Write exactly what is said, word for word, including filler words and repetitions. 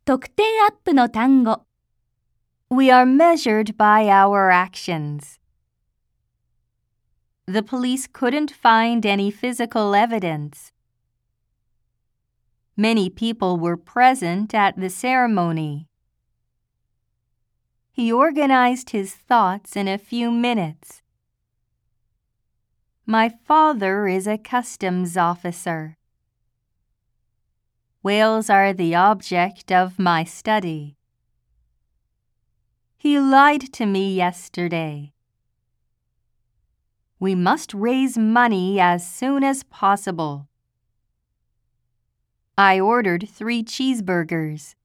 得点アップの単語。 We are measured by our actions. The police couldn't find any physical evidence. Many people were present at the ceremony. He organized his thoughts in a few minutes. My father is a customs officer. Whales are the object of my study. He lied to me yesterday. We must raise money as soon as possible. I ordered three cheeseburgers.